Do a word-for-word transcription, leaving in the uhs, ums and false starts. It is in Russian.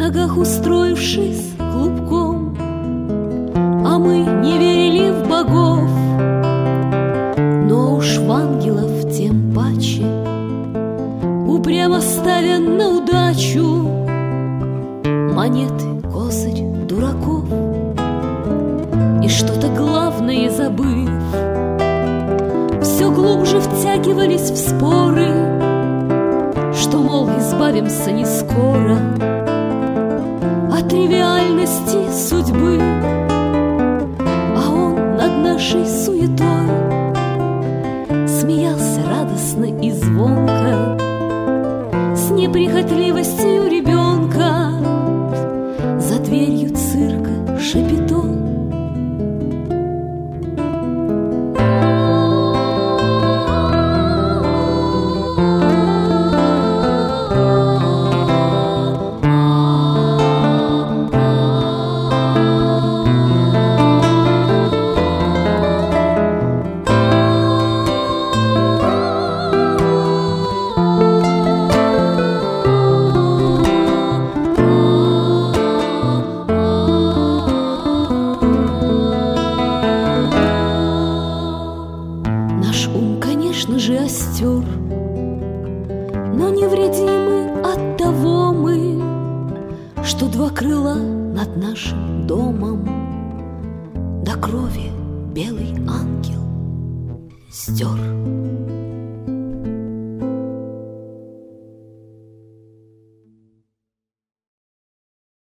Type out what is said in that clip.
ногах устроившись клубком. А мы не верили в богов, но уж в ангелов тем паче, упрямо ставя на удачу монеты, козырь дураков. И что-то главное забыв, все глубже втягивались в споры, что, мол, избавимся не скоро от тривиальности судьбы. А он над нашей суетой смеялся радостно и звонко, с неприхотливостью ребенка, за дверью цирка шапито. Конечно же, остер, но невредимы от того мы, что два крыла над нашим домом до крови белый ангел стер.